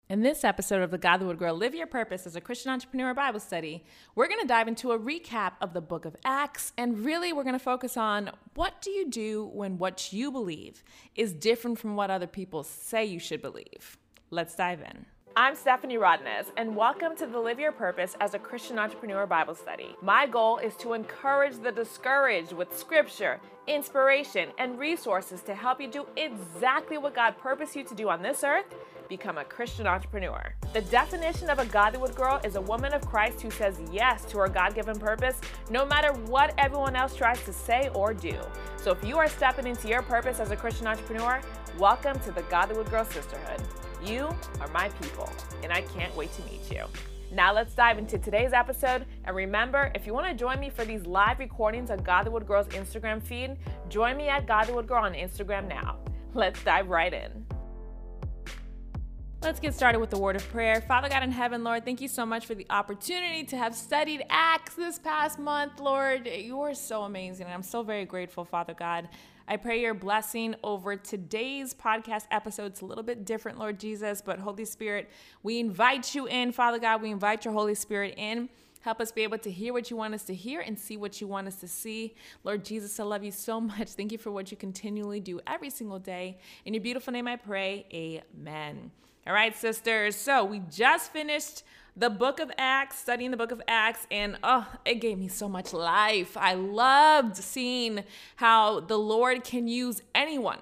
In this episode of the God That Would Grow Live Your Purpose as a Christian Entrepreneur Bible Study, we're going to dive into a recap of the book of Acts, and really we're going to focus on what do you do when what you believe is different from what other people say you should believe. Let's dive in. I'm Stephanie Rodnez, and welcome to the Live Your Purpose as a Christian Entrepreneur Bible Study. My goal is to encourage the discouraged with scripture, inspiration, and resources to help you do exactly what God purposed you to do on this earth: become a Christian entrepreneur. The definition of a God That Would Grow is a woman of Christ who says yes to her God-given purpose, no matter what everyone else tries to say or do. So if you are stepping into your purpose as a Christian entrepreneur, welcome to the God That Would Grow Sisterhood. You are my people, and I can't wait to meet you. Now let's dive into today's episode. And remember, if you want to join me for these live recordings on God That Would Grow's Instagram feed, join me at God That Would Grow on Instagram now. Let's dive right in. Let's get started with the word of prayer. Father God in heaven, Lord, thank you so much for the opportunity to have studied Acts this past month, Lord. You are so amazing, and I'm so very grateful, Father God. I pray your blessing over today's podcast episode. It's a little bit different, Lord Jesus, but Holy Spirit, we invite you in, Father God. We invite your Holy Spirit in. Help us be able to hear what you want us to hear and see what you want us to see. Lord Jesus, I love you so much. Thank you for what you continually do every single day. In your beautiful name I pray, amen. All right, sisters. So we just finished the book of Acts, studying the book of Acts, and it gave me so much life. I loved seeing how the Lord can use anyone.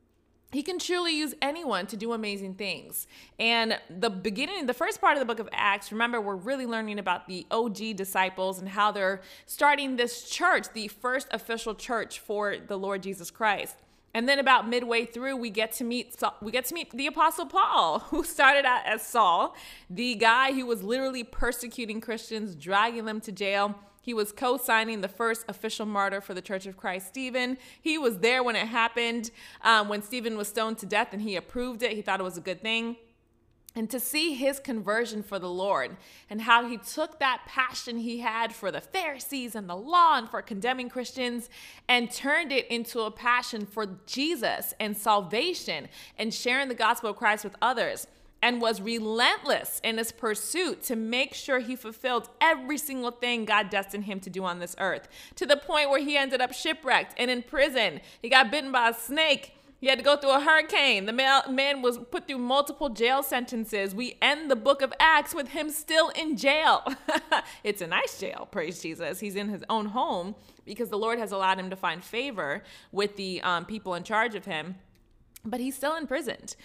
He can truly use anyone to do amazing things. And the first part of the book of Acts, remember, we're really learning about the OG disciples and how they're starting this church, the first official church for the Lord Jesus Christ. And then about midway through, we get to meet the Apostle Paul, who started out as Saul, the guy who was literally persecuting Christians, dragging them to jail. He was co-signing the first official martyr for the Church of Christ, Stephen. He was there when it happened, when Stephen was stoned to death, and he approved it. He thought it was a good thing. And to see his conversion for the Lord and how he took that passion he had for the Pharisees and the law and for condemning Christians and turned it into a passion for Jesus and salvation and sharing the gospel of Christ with others, and was relentless in his pursuit to make sure he fulfilled every single thing God destined him to do on this earth, to the point where he ended up shipwrecked and in prison. He got bitten by a snake. He had to go through a hurricane. The man was put through multiple jail sentences. We end the book of Acts with him still in jail. It's a nice jail, praise Jesus. He's in his own home because the Lord has allowed him to find favor with the people in charge of him. But he's still imprisoned.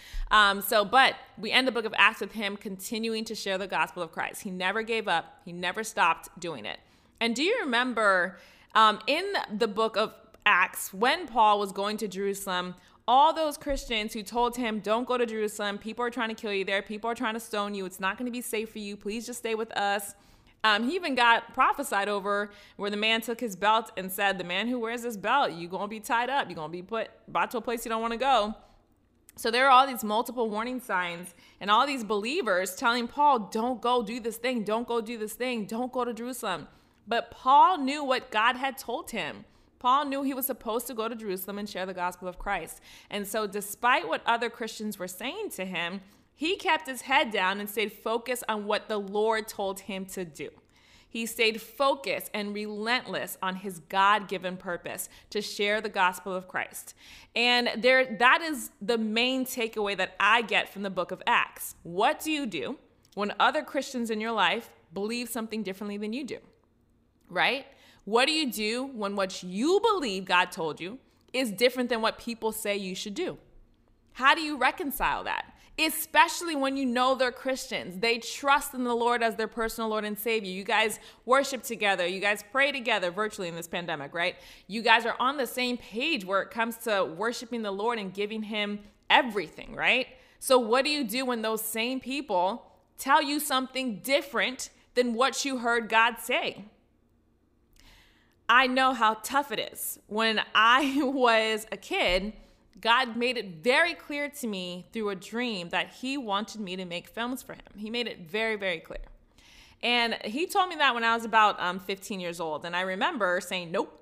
But we end the book of Acts with him continuing to share the gospel of Christ. He never gave up. He never stopped doing it. And do you remember in the book of Acts, when Paul was going to Jerusalem, all those Christians who told him, don't go to Jerusalem, people are trying to kill you there, people are trying to stone you, it's not going to be safe for you, please just stay with us. He even got prophesied over where the man took his belt and said, the man who wears this belt, you're going to be tied up, you're going to be brought to a place you don't want to go. So there are all these multiple warning signs and all these believers telling Paul, don't go do this thing, don't go do this thing, don't go to Jerusalem. But Paul knew what God had told him. Paul knew he was supposed to go to Jerusalem and share the gospel of Christ. And so despite what other Christians were saying to him, he kept his head down and stayed focused on what the Lord told him to do. He stayed focused and relentless on his God-given purpose to share the gospel of Christ. And that is the main takeaway that I get from the book of Acts. What do you do when other Christians in your life believe something differently than you do? Right? What do you do when what you believe God told you is different than what people say you should do? How do you reconcile that? Especially when you know they're Christians. They trust in the Lord as their personal Lord and Savior. You guys worship together. You guys pray together virtually in this pandemic, right? You guys are on the same page where it comes to worshiping the Lord and giving him everything, right? So what do you do when those same people tell you something different than what you heard God say? I know how tough it is. When I was a kid, God made it very clear to me through a dream that he wanted me to make films for him. He made it very, very clear. And he told me that when I was about 15 years old. And I remember saying, nope.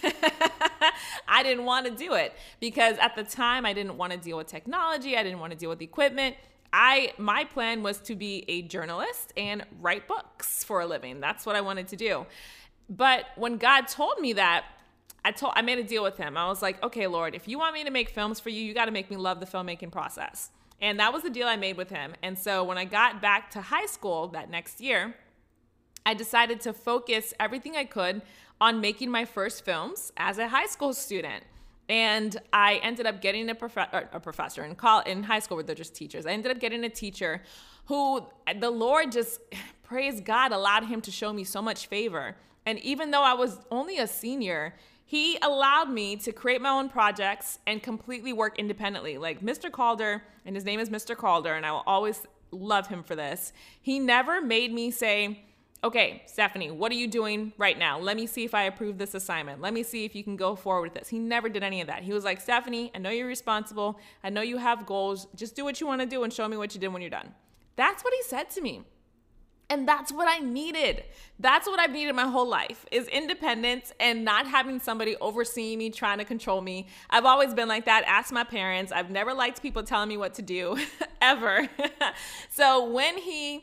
I didn't want to do it because at the time I didn't want to deal with technology. I didn't want to deal with equipment. my plan was to be a journalist and write books for a living. That's what I wanted to do. But when God told me that, I made a deal with him. I was like, okay, Lord, if you want me to make films for you, you got to make me love the filmmaking process. And that was the deal I made with him. And so when I got back to high school that next year, I decided to focus everything I could on making my first films as a high school student. And I ended up getting a professor in high school where they're just teachers. I ended up getting a teacher who the Lord just, praise God, allowed him to show me so much favor. And even though I was only a senior, he allowed me to create my own projects and completely work independently. Like Mr. Calder, and his name is Mr. Calder, and I will always love him for this. He never made me say, okay, Stephanie, what are you doing right now? Let me see if I approve this assignment. Let me see if you can go forward with this. He never did any of that. He was like, Stephanie, I know you're responsible. I know you have goals. Just do what you want to do and show me what you did when you're done. That's what he said to me. And that's what I needed. That's what I've needed my whole life, is independence and not having somebody overseeing me, trying to control me. I've always been like that. Ask my parents. I've never liked people telling me what to do, ever. So when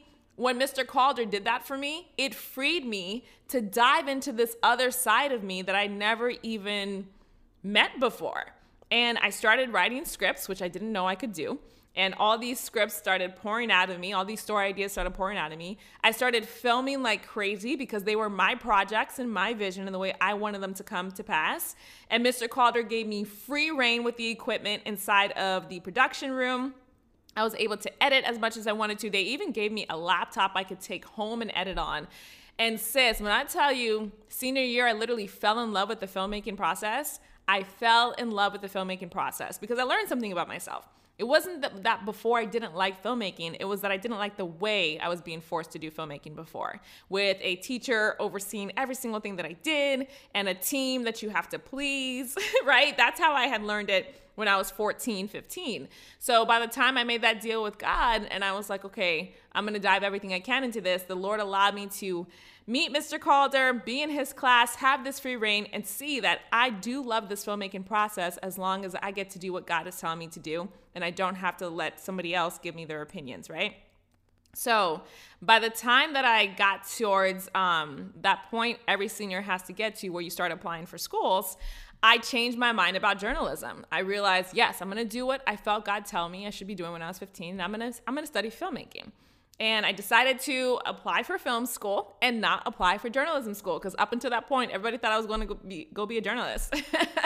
Mr. Calder did that for me, it freed me to dive into this other side of me that I never even met before. And I started writing scripts, which I didn't know I could do. And all these scripts started pouring out of me. All these story ideas started pouring out of me. I started filming like crazy because they were my projects and my vision and the way I wanted them to come to pass. And Mr. Calder gave me free reign with the equipment inside of the production room. I was able to edit as much as I wanted to. They even gave me a laptop I could take home and edit on. And sis, when I tell you, senior year, I literally fell in love with the filmmaking process. I fell in love with the filmmaking process because I learned something about myself. It wasn't that before I didn't like filmmaking. It was that I didn't like the way I was being forced to do filmmaking before, with a teacher overseeing every single thing that I did and a team that you have to please, right? That's how I had learned it when I was 14, 15. So by the time I made that deal with God and I was like, okay, I'm going to dive everything I can into this, the Lord allowed me to meet Mr. Calder, be in his class, have this free reign, and see that I do love this filmmaking process as long as I get to do what God is telling me to do, and I don't have to let somebody else give me their opinions, right? So by the time that I got towards that point every senior has to get to where you start applying for schools, I changed my mind about journalism. I realized, yes, I'm going to do what I felt God tell me I should be doing when I was 15, and I'm going to study filmmaking. And I decided to apply for film school and not apply for journalism school because up until that point, everybody thought I was going to go be a journalist.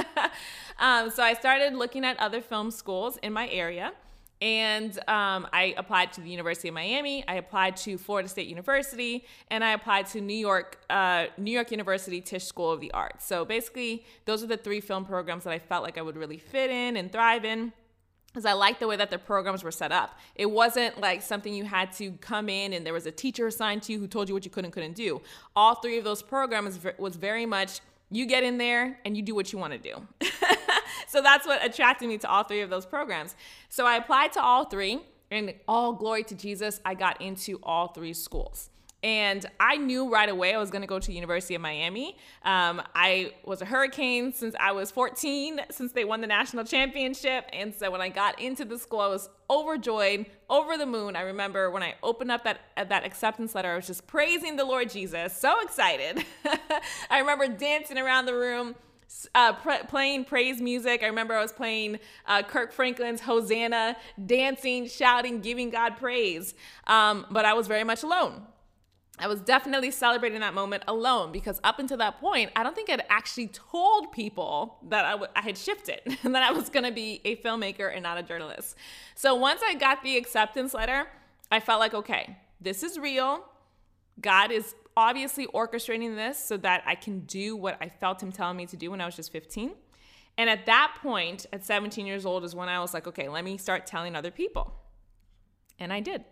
So I started looking at other film schools in my area. And I applied to the University of Miami. I applied to Florida State University. And I applied to New York University Tisch School of the Arts. So basically, those are the 3 film programs that I felt like I would really fit in and thrive in, because I liked the way that the programs were set up. It wasn't like something you had to come in and there was a teacher assigned to you who told you what you could and couldn't do. All 3 of those programs was very much, you get in there and you do what you want to do. So that's what attracted me to all 3 of those programs. So I applied to all 3, and all glory to Jesus, I got into all 3 schools. And I knew right away I was going to go to the University of Miami. I was a Hurricane since I was 14, since they won the national championship. And so when I got into the school, I was overjoyed, over the moon. I remember when I opened up that acceptance letter, I was just praising the Lord Jesus, so excited. I remember dancing around the room, playing praise music. I remember I was playing Kirk Franklin's Hosanna, dancing, shouting, giving God praise. But I was very much alone. I was definitely celebrating that moment alone because up until that point, I don't think I'd actually told people that I had shifted and that I was going to be a filmmaker and not a journalist. So once I got the acceptance letter, I felt like, okay, this is real. God is obviously orchestrating this so that I can do what I felt him telling me to do when I was just 15. And at that point, at 17 years old, is when I was like, okay, let me start telling other people. And I did.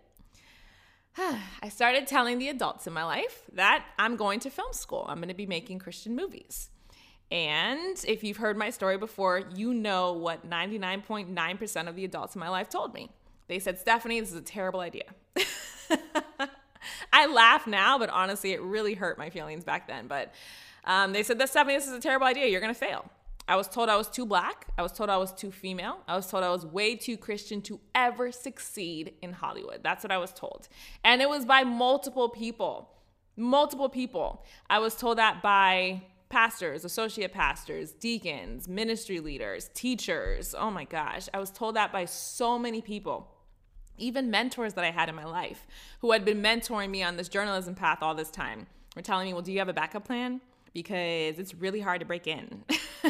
I started telling the adults in my life that I'm going to film school. I'm going to be making Christian movies. And if you've heard my story before, you know what 99.9% of the adults in my life told me. They said, Stephanie, this is a terrible idea. I laugh now, but honestly, it really hurt my feelings back then. But they said, Stephanie, this is a terrible idea. You're going to fail. I was told I was too black. I was told I was too female. I was told I was way too Christian to ever succeed in Hollywood. That's what I was told. And it was by multiple people. Multiple people. I was told that by pastors, associate pastors, deacons, ministry leaders, teachers. Oh my gosh. I was told that by so many people. Even mentors that I had in my life who had been mentoring me on this journalism path all this time were telling me, well, do you have a backup plan? Because it's really hard to break in. And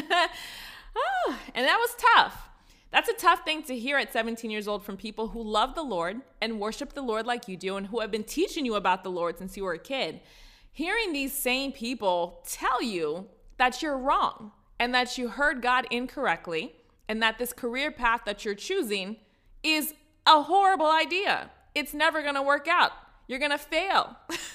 that was tough. That's a tough thing to hear at 17 years old from people who love the Lord and worship the Lord like you do and who have been teaching you about the Lord since you were a kid. Hearing these same people tell you that you're wrong and that you heard God incorrectly and that this career path that you're choosing is a horrible idea. It's never going to work out. You're going to fail.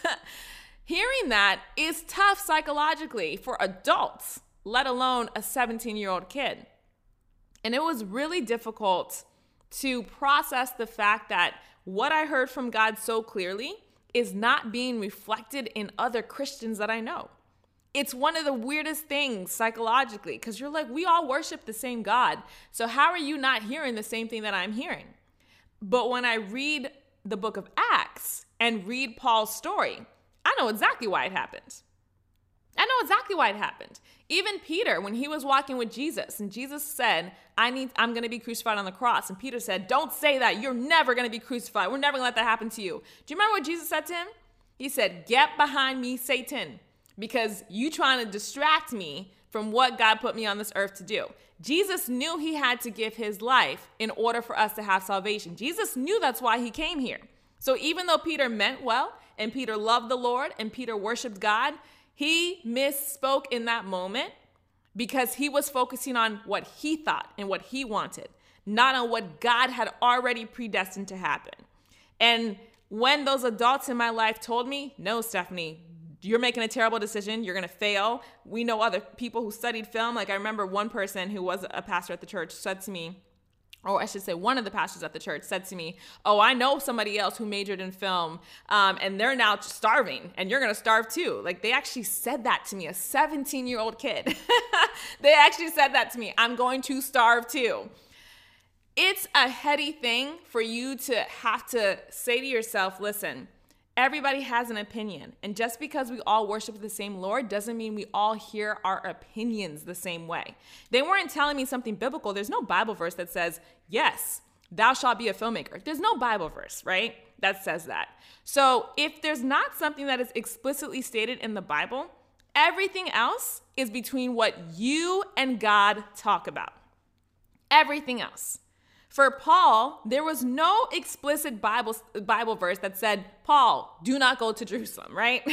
Hearing that is tough psychologically for adults, let alone a 17-year-old kid. And it was really difficult to process the fact that what I heard from God so clearly is not being reflected in other Christians that I know. It's one of the weirdest things psychologically, because you're like, we all worship the same God. So how are you not hearing the same thing that I'm hearing? But when I read the book of Acts and read Paul's story, I know exactly why it happened. I know exactly why it happened. Even Peter, when he was walking with Jesus and Jesus said, I'm going to be crucified on the cross. And Peter said, don't say that. You're never going to be crucified. We're never going to let that happen to you. Do you remember what Jesus said to him? He said, get behind me, Satan, because you trying to distract me from what God put me on this earth to do. Jesus knew he had to give his life in order for us to have salvation. Jesus knew that's why he came here. So even though Peter meant well and Peter loved the Lord and Peter worshiped God, he misspoke in that moment because he was focusing on what he thought and what he wanted, not on what God had already predestined to happen. And when those adults in my life told me, no, Stephanie, you're making a terrible decision. You're going to fail. We know other people who studied film. Like I remember one person who was a pastor at the church said to me, or I should say one of the pastors at the church said to me, oh, I know somebody else who majored in film and they're now starving and you're going to starve too. Like they actually said that to me, a 17-year-old kid. They actually said that to me. I'm going to starve too. It's a heady thing for you to have to say to yourself, listen, everybody has an opinion. And just because we all worship the same Lord doesn't mean we all hear our opinions the same way. They weren't telling me something biblical. There's no Bible verse that says, yes, thou shalt be a filmmaker. There's no Bible verse, right, that says that. So if there's not something that is explicitly stated in the Bible, everything else is between what you and God talk about. Everything else. For Paul, there was no explicit Bible verse that said, Paul, do not go to Jerusalem, right?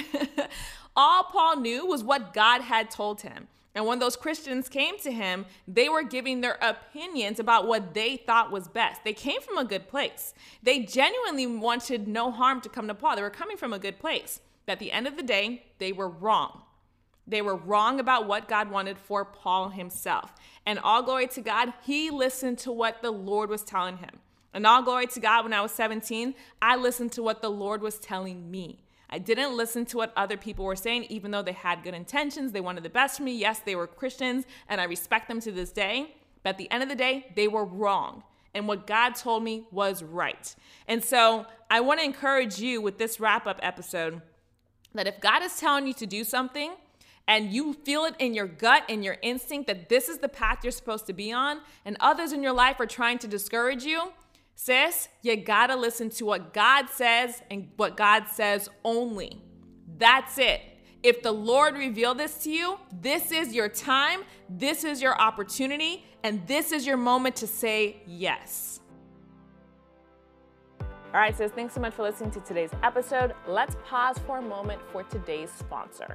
All Paul knew was what God had told him. And when those Christians came to him, they were giving their opinions about what they thought was best. They came from a good place. They genuinely wanted no harm to come to Paul. They were coming from a good place. But at the end of the day, they were wrong. They were wrong about what God wanted for Paul himself. And all glory to God, he listened to what the Lord was telling him. And all glory to God, when I was 17, I listened to what the Lord was telling me. I didn't listen to what other people were saying, even though they had good intentions. They wanted the best for me. Yes, they were Christians, and I respect them to this day. But at the end of the day, they were wrong. And what God told me was right. And so I want to encourage you with this wrap-up episode that if God is telling you to do something, and you feel it in your gut and your instinct that this is the path you're supposed to be on, and others in your life are trying to discourage you, sis, you gotta listen to what God says and what God says only. That's it. If the Lord revealed this to you, this is your time, this is your opportunity, and this is your moment to say yes. All right, sis, thanks so much for listening to today's episode. Let's pause for a moment for today's sponsor.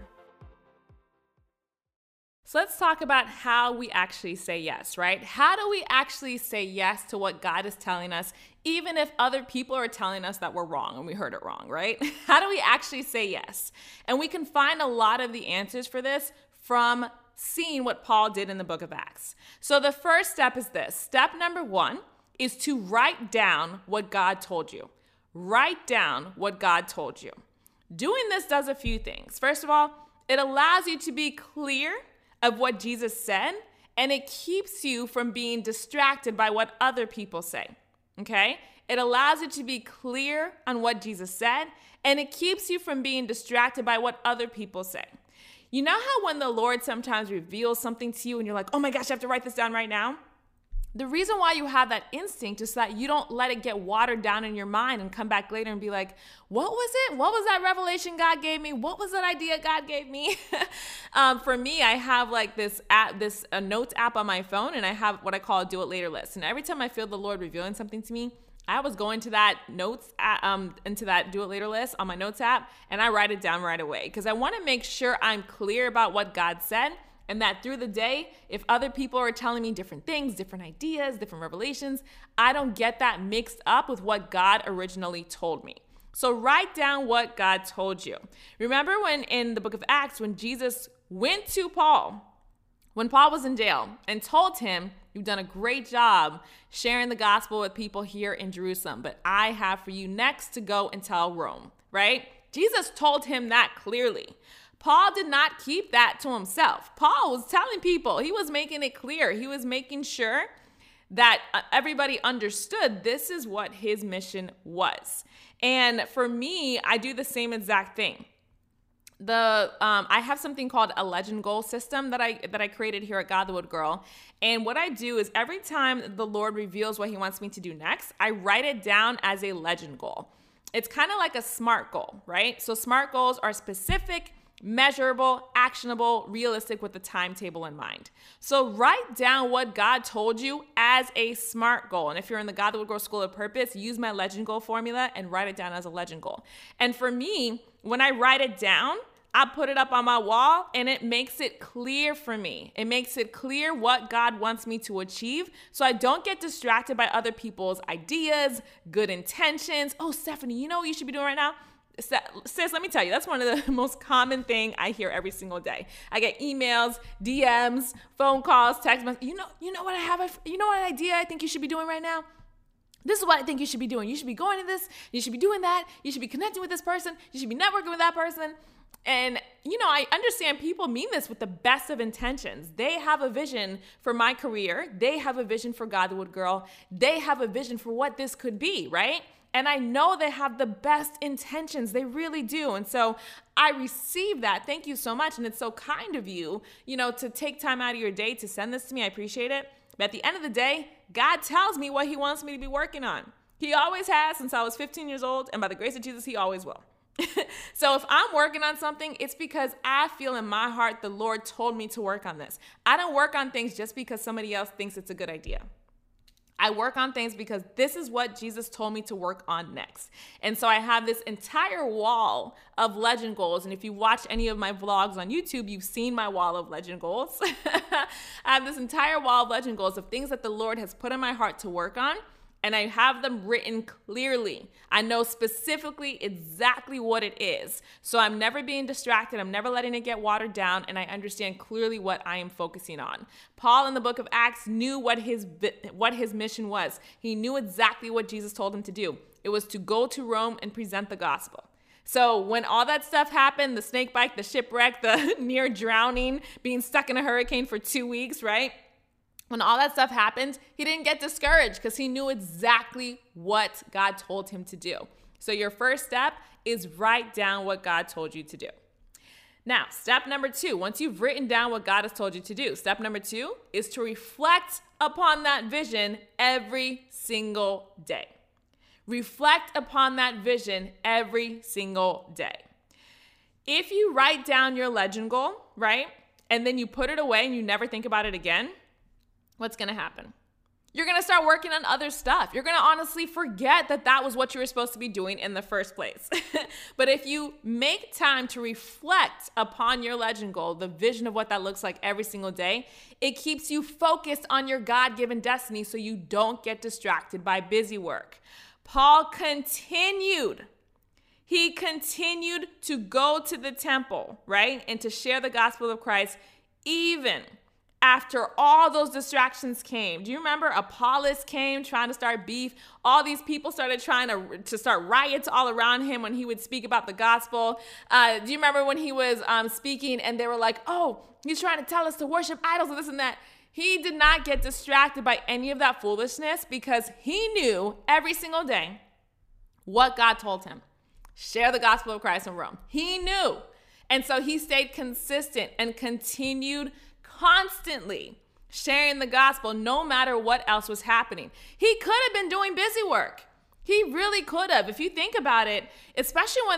So let's talk about how we actually say yes, right? How do we actually say yes to what God is telling us, even if other people are telling us that we're wrong and we heard it wrong, right? How do we actually say yes? And we can find a lot of the answers for this from seeing what Paul did in the book of Acts. So the first step is this. Step number 1 is to write down what God told you. Write down what God told you. Doing this does a few things. First of all, it allows you to be clear of what Jesus said and it keeps you from being distracted by what other people say, okay? It allows you to be clear on what Jesus said, and it keeps you from being distracted by what other people say. You know how when the Lord sometimes reveals something to you and you're like, oh my gosh, I have to write this down right now? The reason why you have that instinct is so that you don't let it get watered down in your mind and come back later and be like, what was it? What was that revelation God gave me? What was that idea God gave me? For me, I have like this app, a notes app on my phone, and I have what I call a do it later list. And every time I feel the Lord revealing something to me, I always go into that into that do it later list on my notes app, and I write it down right away because I want to make sure I'm clear about what God said. And that through the day, if other people are telling me different things, different ideas, different revelations, I don't get that mixed up with what God originally told me. So write down what God told you. Remember when in the book of Acts, when Jesus went to Paul, when Paul was in jail, and told him, you've done a great job sharing the gospel with people here in Jerusalem, but I have for you next to go and tell Rome, right? Jesus told him that clearly. Paul did not keep that to himself. Paul was telling people, he was making it clear. He was making sure that everybody understood this is what his mission was. And for me, I do the same exact thing. I have something called a legend goal system that I created here at God the Wood Girl. And what I do is every time the Lord reveals what he wants me to do next, I write it down as a legend goal. It's kind of like a SMART goal, right? So SMART goals are specific, measurable, actionable, realistic with a timetable in mind. So write down what God told you as a SMART goal. And if you're in the God the Wood Girl School of Purpose, use my legend goal formula and write it down as a legend goal. And for me, when I write it down, I put it up on my wall and it makes it clear for me. It makes it clear what God wants me to achieve so I don't get distracted by other people's ideas, good intentions. Oh, Stephanie, you know what you should be doing right now? Sis, let me tell you, that's one of the most common thing I hear every single day. I get emails, DMs, phone calls, text messages. You know what I have? You know what idea I think you should be doing right now? This is what I think you should be doing. You should be going to this. You should be doing that. You should be connecting with this person. You should be networking with that person. And, I understand people mean this with the best of intentions. They have a vision for my career. They have a vision for God the Wood Girl. They have a vision for what this could be, right? And I know they have the best intentions. They really do. And so I receive that. Thank you so much. And it's so kind of you, to take time out of your day to send this to me. I appreciate it. But at the end of the day, God tells me what he wants me to be working on. He always has since I was 15 years old. And by the grace of Jesus, he always will. So if I'm working on something, it's because I feel in my heart the Lord told me to work on this. I don't work on things just because somebody else thinks it's a good idea. I work on things because this is what Jesus told me to work on next. And so I have this entire wall of legend goals. And if you watch any of my vlogs on YouTube, you've seen my wall of legend goals. I have this entire wall of legend goals of things that the Lord has put in my heart to work on. And I have them written clearly. I know specifically exactly what it is. So I'm never being distracted. I'm never letting it get watered down. And I understand clearly what I am focusing on. Paul in the book of Acts knew what his mission was. He knew exactly what Jesus told him to do. It was to go to Rome and present the gospel. So when all that stuff happened, the snake bite, the shipwreck, the near drowning, being stuck in a hurricane for 2 weeks, right? When all that stuff happened, he didn't get discouraged because he knew exactly what God told him to do. So your first step is write down what God told you to do. Now, step number 2, once you've written down what God has told you to do, step number 2 is to reflect upon that vision every single day. Reflect upon that vision every single day. If you write down your legend goal, right, and then you put it away and you never think about it again, what's going to happen? You're going to start working on other stuff. You're going to honestly forget that was what you were supposed to be doing in the first place. But if you make time to reflect upon your legend goal, the vision of what that looks like every single day, it keeps you focused on your God-given destiny so you don't get distracted by busy work. Paul continued. He continued to go to the temple, right? And to share the gospel of Christ even after all those distractions came. Do you remember Apollos came trying to start beef? All these people started trying to start riots all around him when he would speak about the gospel. Do you remember when he was speaking and they were like, oh, he's trying to tell us to worship idols and this and that? He did not get distracted by any of that foolishness because he knew every single day what God told him. Share the gospel of Christ in Rome. He knew. And so he stayed consistent and continued constantly sharing the gospel no matter what else was happening. He could have been doing busy work. He really could have. If you think about it, especially when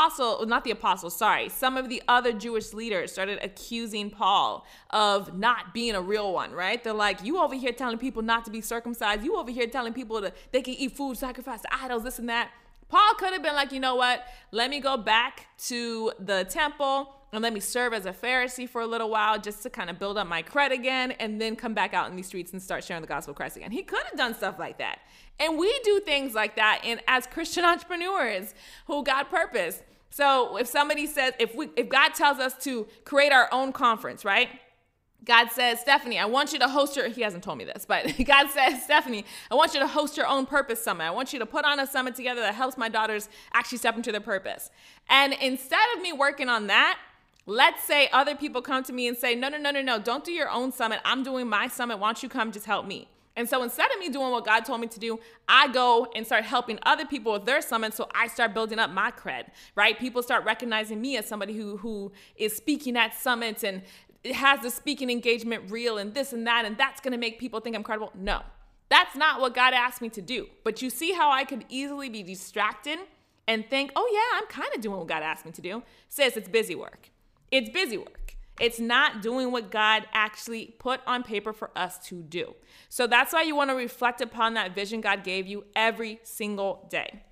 some of the other Jewish leaders started accusing Paul of not being a real one, right? They're like, you over here telling people not to be circumcised. You over here telling people that they can eat food sacrificed to idols, this and that. Paul could have been like, you know what? Let me go back to the temple and let me serve as a Pharisee for a little while just to kind of build up my cred again and then come back out in these streets and start sharing the gospel of Christ again. He could have done stuff like that. And we do things like that as Christian entrepreneurs who got purpose. So if somebody says, if God tells us to create our own conference, right? God says, Stephanie, I want you to host he hasn't told me this, but God says, Stephanie, I want you to host your own purpose summit. I want you to put on a summit together that helps my daughters actually step into their purpose. And instead of me working on that, let's say other people come to me and say, no, don't do your own summit. I'm doing my summit. Why don't you come just help me? And so instead of me doing what God told me to do, I go and start helping other people with their summit. So I start building up my cred, right? People start recognizing me as somebody who is speaking at summits and it has the speaking engagement reel and this and that, and that's going to make people think I'm credible. No, that's not what God asked me to do. But you see how I could easily be distracted and think, oh yeah, I'm kind of doing what God asked me to do. Sis, it's busy work. It's busy work. It's not doing what God actually put on paper for us to do. So that's why you want to reflect upon that vision God gave you every single day.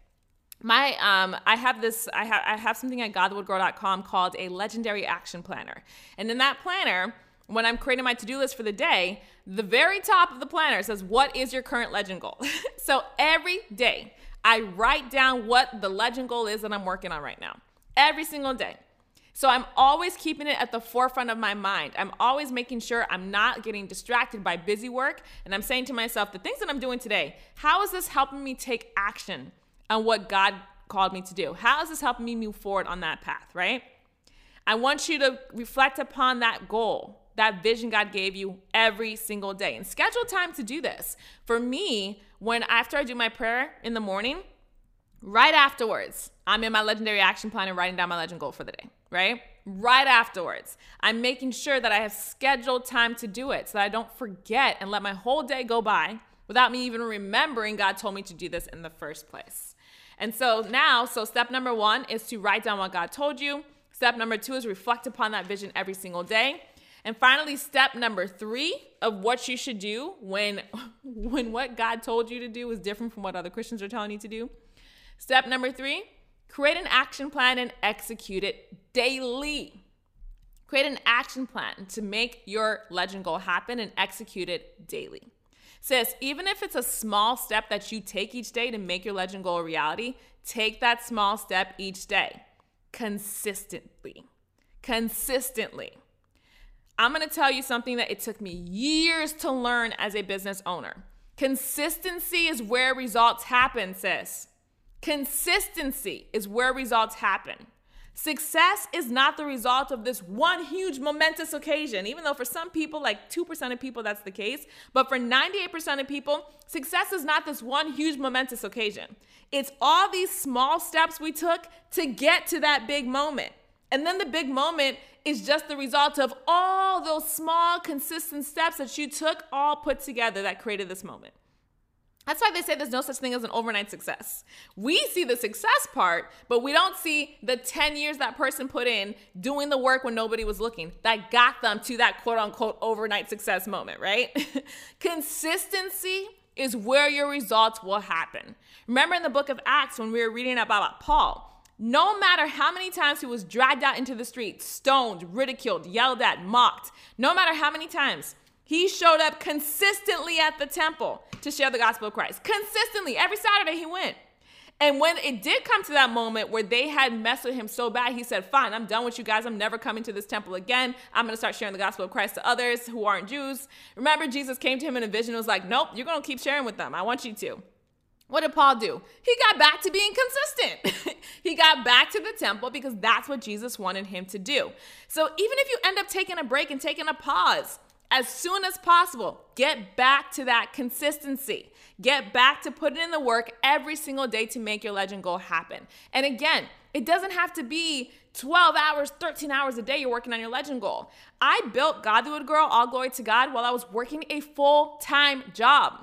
I have something at godwoodgrow.com called a legendary action planner. And in that planner, when I'm creating my to-do list for the day, the very top of the planner says, what is your current legend goal? So every day I write down what the legend goal is that I'm working on right now. Every single day. So I'm always keeping it at the forefront of my mind. I'm always making sure I'm not getting distracted by busy work. And I'm saying to myself, the things that I'm doing today, how is this helping me take action on what God called me to do? How is this helping me move forward on that path, right? I want you to reflect upon that goal, that vision God gave you every single day and schedule time to do this. For me, after I do my prayer in the morning, right afterwards, I'm in my legendary action plan and writing down my legend goal for the day, right? Right afterwards, I'm making sure that I have scheduled time to do it so that I don't forget and let my whole day go by without me even remembering God told me to do this in the first place. And so step number 1 is to write down what God told you. Step number 2 is reflect upon that vision every single day. And finally, step number 3 of what you should do when what God told you to do is different from what other Christians are telling you to do. Step number 3, create an action plan and execute it daily. Create an action plan to make your legend goal happen and execute it daily. Sis, even if it's a small step that you take each day to make your legend goal a reality, take that small step each day. Consistently. I'm going to tell you something that it took me years to learn as a business owner. Consistency is where results happen, sis. Consistency is where results happen. Success is not the result of this one huge momentous occasion, even though for some people, like 2% of people, that's the case. But for 98% of people, success is not this one huge momentous occasion. It's all these small steps we took to get to that big moment. And then the big moment is just the result of all those small, consistent steps that you took all put together that created this moment. That's why they say there's no such thing as an overnight success. We see the success part, but we don't see the 10 years that person put in doing the work when nobody was looking that got them to that quote unquote overnight success moment, right? Consistency is where your results will happen. Remember in the book of Acts when we were reading about Paul, no matter how many times he was dragged out into the streets, stoned, ridiculed, yelled at, mocked, no matter how many times, he showed up consistently at the temple to share the gospel of Christ. Consistently. Every Saturday he went. And when it did come to that moment where they had messed with him so bad, he said, fine, I'm done with you guys. I'm never coming to this temple again. I'm going to start sharing the gospel of Christ to others who aren't Jews. Remember, Jesus came to him in a vision and was like, nope, you're going to keep sharing with them. I want you to. What did Paul do? He got back to being consistent. He got back to the temple because that's what Jesus wanted him to do. So even if you end up taking a break and taking a pause, as soon as possible. Get back to that consistency. Get back to putting in the work every single day to make your legend goal happen. And again, it doesn't have to be 12 hours, 13 hours a day you're working on your legend goal. I built God the Wood Girl, all glory to God, while I was working a full-time job.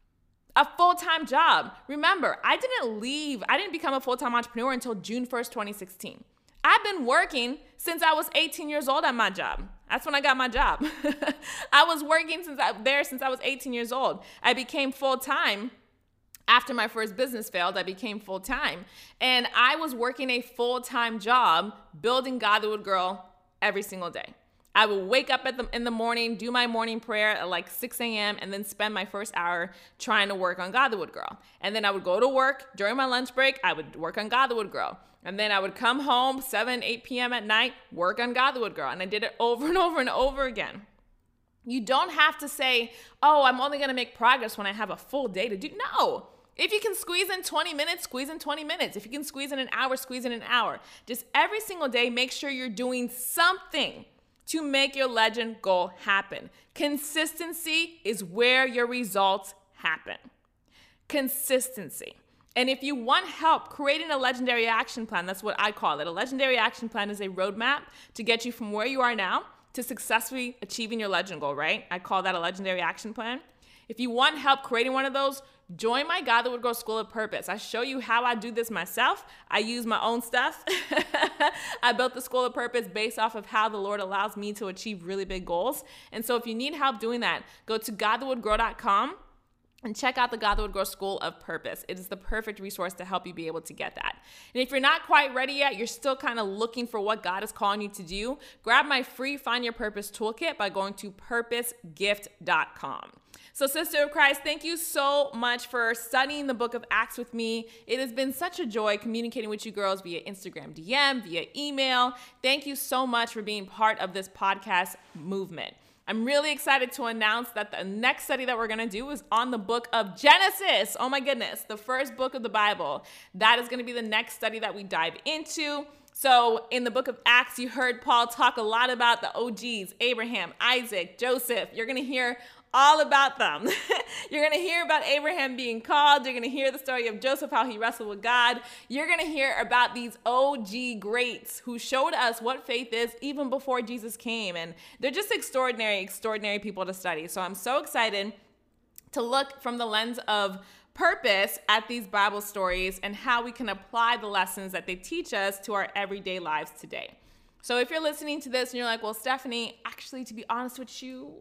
A full-time job. Remember, I didn't become a full-time entrepreneur until June 1st, 2016. I've been working since I was 18 years old at my job. That's when I got my job. I was working since I was 18 years old. I became full-time after my first business failed. I became full-time. And I was working a full-time job building God the Wood Girl every single day. I would wake up in the morning, do my morning prayer at like 6 a.m., and then spend my first hour trying to work on God the Wood Girl. And then I would go to work. During my lunch break, I would work on God the Wood Girl. And then I would come home 7, 8 p.m. at night, work on God the Wood Girl. And I did it over and over and over again. You don't have to say, oh, I'm only going to make progress when I have a full day to do. No. If you can squeeze in 20 minutes, squeeze in 20 minutes. If you can squeeze in an hour, squeeze in an hour. Just every single day, make sure you're doing something to make your legend goal happen. Consistency is where your results happen. Consistency. And if you want help creating a legendary action plan, that's what I call it. A legendary action plan is a roadmap to get you from where you are now to successfully achieving your legend goal, right? I call that a legendary action plan. If you want help creating one of those, join my God the Wood Girl School of Purpose. I show you how I do this myself. I use my own stuff. I built the School of Purpose based off of how the Lord allows me to achieve really big goals. And so if you need help doing that, go to godthewoodgirl.com and check out the God the Wood Girl School of Purpose. It is the perfect resource to help you be able to get that. And if you're not quite ready yet, you're still kind of looking for what God is calling you to do, grab my free Find Your Purpose toolkit by going to purposegift.com. So Sister of Christ, thank you so much for studying the book of Acts with me. It has been such a joy communicating with you girls via Instagram DM, via email. Thank you so much for being part of this podcast movement. I'm really excited to announce that the next study that we're going to do is on the book of Genesis. Oh my goodness, the first book of the Bible. That is going to be the next study that we dive into. So in the book of Acts, you heard Paul talk a lot about the OGs, Abraham, Isaac, Joseph. You're going to hear all about them. You're going to hear about Abraham being called. You're going to hear the story of Joseph, how he wrestled with God. You're going to hear about these OG greats who showed us what faith is even before Jesus came. And they're just extraordinary people to study. So I'm so excited to look from the lens of purpose at these Bible stories and how we can apply the lessons that they teach us to our everyday lives today. So if you're listening to this and you're like, well, Stephanie, actually, to be honest with you,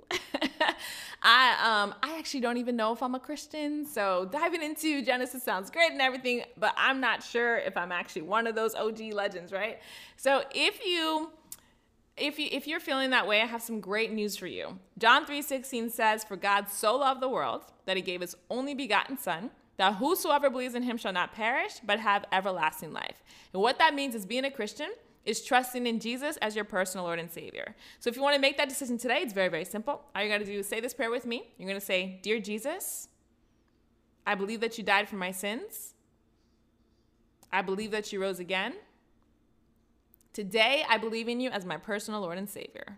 I actually don't even know if I'm a Christian. So diving into Genesis sounds great and everything, but I'm not sure if I'm actually one of those OG legends, right? So if you're feeling that way, I have some great news for you. John 3:16 says, "For God so loved the world that he gave his only begotten Son, that whosoever believes in him shall not perish, but have everlasting life." And what that means is being a Christian is trusting in Jesus as your personal Lord and Savior. So if you want to make that decision today, it's very, very simple. All you got to do is say this prayer with me. You're going to say, "Dear Jesus, I believe that you died for my sins. I believe that you rose again. Today, I believe in you as my personal Lord and Savior."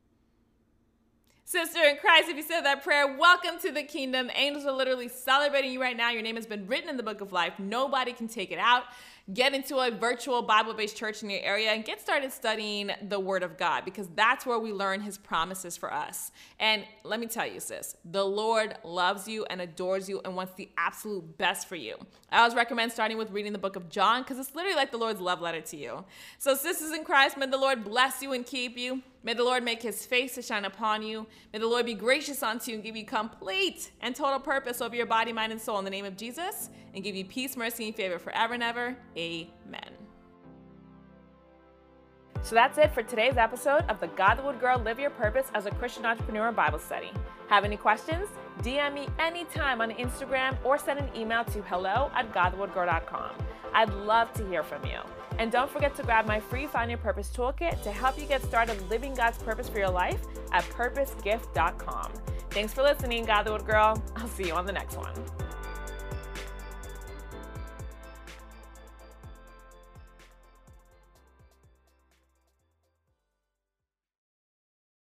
Sister in Christ, if you said that prayer, welcome to the kingdom. Angels are literally celebrating you right now. Your name has been written in the book of life. Nobody can take it out. Get into a virtual Bible-based church in your area and get started studying the Word of God, because that's where we learn his promises for us. And let me tell you, sis, the Lord loves you and adores you and wants the absolute best for you. I always recommend starting with reading the book of John, because it's literally like the Lord's love letter to you. So sisters in Christ, may the Lord bless you and keep you. May the Lord make his face to shine upon you. May the Lord be gracious unto you and give you complete and total purpose over your body, mind, and soul in the name of Jesus, and give you peace, mercy, and favor forever and ever. Amen. So that's it for today's episode of the God the Wood Girl Live Your Purpose as a Christian Entrepreneur Bible Study. Have any questions? DM me anytime on Instagram or send an email to hello@godthewoodgirl.com. I'd love to hear from you. And don't forget to grab my free Find Your Purpose toolkit to help you get started living God's purpose for your life at purposegift.com. Thanks for listening, God the Wood Girl. I'll see you on the next one.